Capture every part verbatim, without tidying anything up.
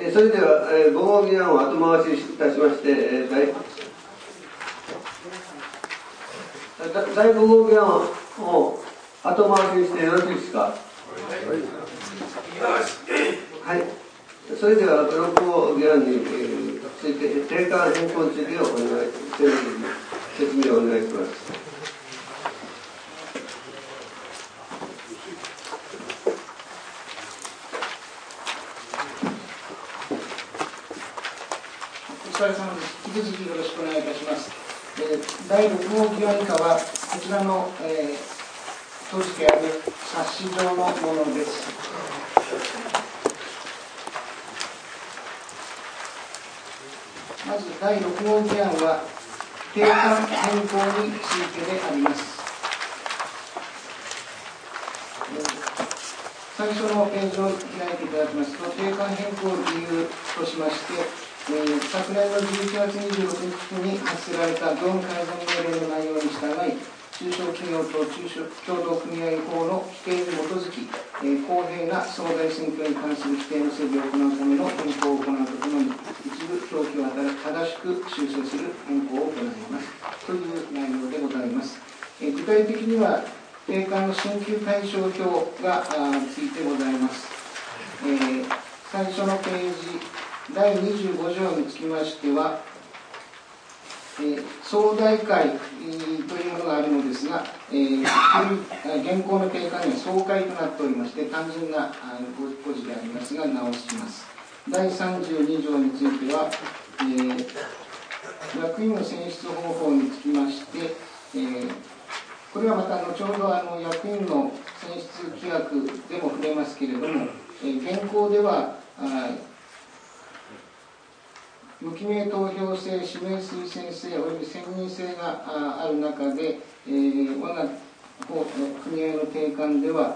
それでは、えー、ご号議案を後回しいたしまして、えー、第第ご号議案を後回しにしてよろしいですか。はい。それでは、ろく号議案に、えー、ついて、定款変更についてお願い、説明をお願いします。 お疲れ様です。引き続きよろしくお願いいたします。えー、だいろく号議案以下は、こちらの、えー、閉じてある冊子状のものです。まずだいろく号議案は、定款変更についてであります。えー、最初のページを開いていただきますと、定款変更理由としまして、えー、昨年のじゅういちがつにじゅうろくにちに発せられた業務改善命令の内容に従い、中小企業と中小協同組合法の規定に基づき、えー、公平な総代選挙に関する規定の整備を行うための変更を行うとともに、一部表記を正しく修正する変更を行いますという内容でございます。えー、具体的には、定款の新旧対照表がついてございます。えー、最初のページだいにじゅうご条につきましては、えー、総代会、えー、というものがあるのですが、えー、現行の定款には総会となっておりまして、単純な誤字でありますが、直します。だいさんじゅうに条については、えー、役員の選出方法につきまして、えー、これはまた後ほどあの役員の選出規約でも触れますけれども、えー、現行では、あ無記名投票制、指名推薦制および選任制がある中で、えー、我が組合の定款では、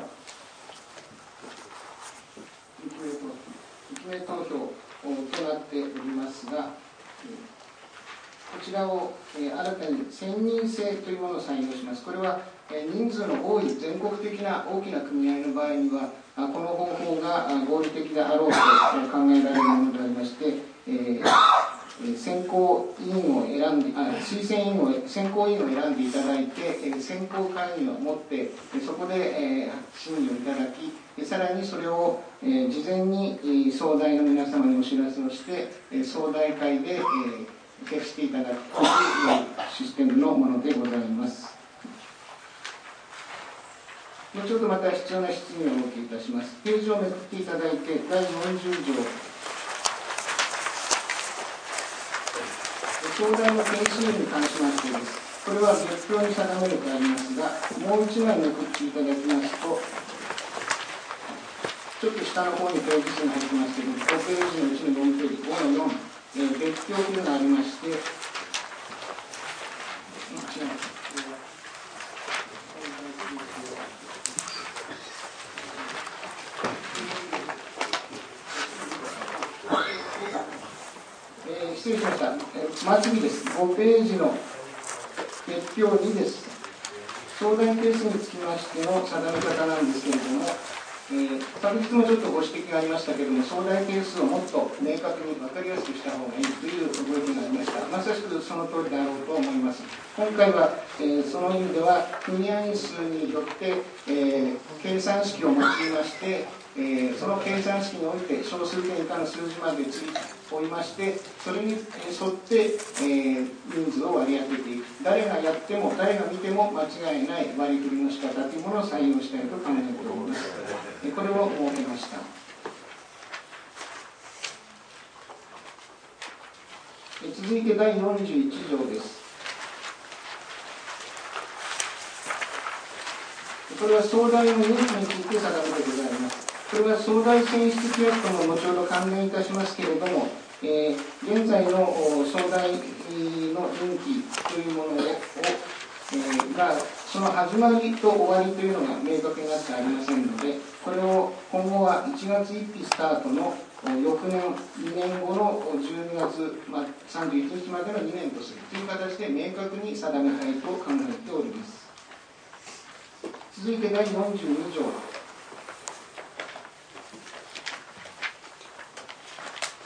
無記名投票となっておりますが、こちらを新たに選任制というものを採用します。これは人数の多い全国的な大きな組合の場合には、この方法が合理的であろうと考えられるものでありまして、えー、選考委員を選んであ推薦委員を選考委員を選んでいただいて、選考会議を持ってそこで、えー、審議をいただき、さらにそれを、えー、事前に総代の皆様にお知らせをして、総代会で、えー、消していただくというシステムのものでございます。後ほどまた必要な質疑をお受けいたします。ページをめくっていただいて、だいよんじゅう条。総代の件数に関しましてです。これは別表に定めるとありますが、もう一枚めくっていただきますと、ちょっと下の方にページ数が入ってますけど、ごページのうちのよんページ、ごのよん、えー、別表というのがありまして、違います。えー、失礼しました。えー、末尾です。ごページの別表にです。相談ケースにつきましての定め方なんですけれども、えー、昨日もちょっとご指摘がありましたけれども、相談件数をもっと明確に分かりやすくした方がいいというご意見がありました。まさしくその通りであろうと思います。今回は、えー、その意味では、組合員数によって、えー、計算式を用いまして、えー、その計算式において小数点以下の数字までついておりまして、それに沿って、えー、人数を割り当てていく。誰がやっても、誰が見ても間違いない割り振りの仕方というものを採用したいと考えております。これを設けました。続いてだいよんじゅういち条です。これは総代の任期について定めてございます。これは総代選出規約とも後ほど関連いたしますけれども、えー、現在の総代の任期というものを、えー、がその始まりと終わりというのが明確になってありませんので、これを今後はいちがつついたちスタートの翌年にねんごのじゅうにがつさんじゅういちにちまでのにねんとするという形で明確に定めたいと考えております。続いてだいよんじゅうに条。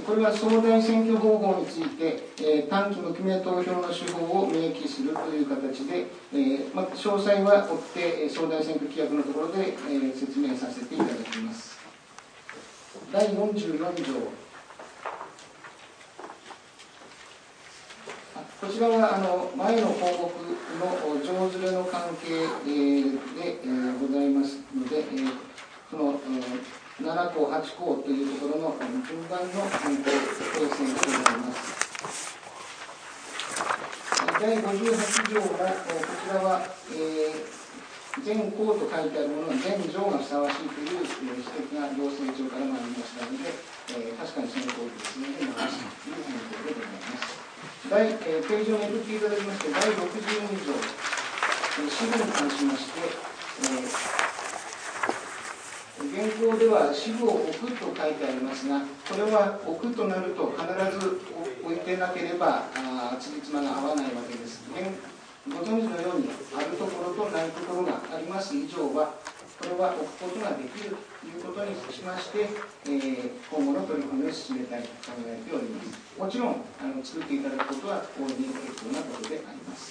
これは総代選挙方法について、えー、短期無記名投票の手法を明記するという形で、えーまあ、詳細は追って総代選挙規約のところで、えー、説明させていただきます。だいよんじゅうよん条、こちらはあの前の項目の上ずれの関係で、えー、ございますので、えー、そのなな項、はち項というところの順番の変更、訂正でございます。だいごじゅうはち条も、こちらは、えー、全項と書いてあるものは全条がふさわしいという指摘が行政庁から参りましたので、えー、確かにその通りですね、回すという変更でございます。第えー、ページをめくっていただきまして、だいろくじゅうに条、支部に関しまして、えー、現行では支部を置くと書いてありますが、これは置くとなると必ず置いてなければ、つじつまが合わないわけです。ご存知のように、あるところとないところがあります以上は、これは置くことができるということにしまして、えー、今後の取り組みを進めたいと考えております。もちろん、あの作っていただくことは大いに結構なことであります。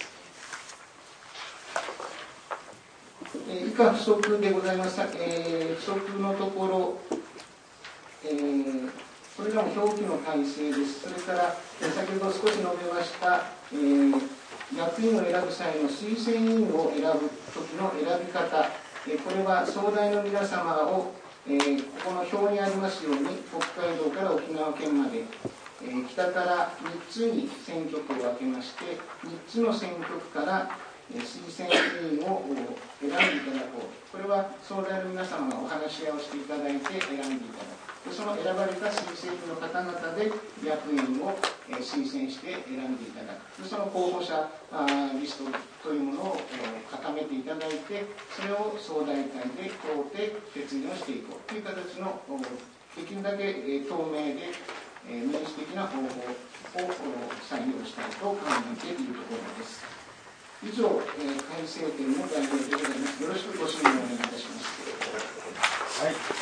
えー、以下、不足でございました。えー、不足のところ、えー、これらも表記の改正です。それから、えー、先ほど少し述べました、えー、役員を選ぶ際の推薦委員を選ぶときの選び方、これは総代の皆様を、えー、ここの表にありますように、北海道から沖縄県まで、えー、北からみっつに選挙区を分けまして、みっつの選挙区から、えー、推薦委員を選んでいただこう。これは総代の皆様がお話し合いをしていただいて選んでいただく。でその選ばれた推薦人の方々で役員を、えー、推薦して選んでいただく。でその候補者あリストというものを、えー、固めていただいて、それを総代会で通って決議をしていこうという形のできるだけ、えー、透明で、えー、民主的な方法を採用したいと考えているところです。以上、えー、改正点の概要でございます。よろしくご指名をお願いいたします。 はい。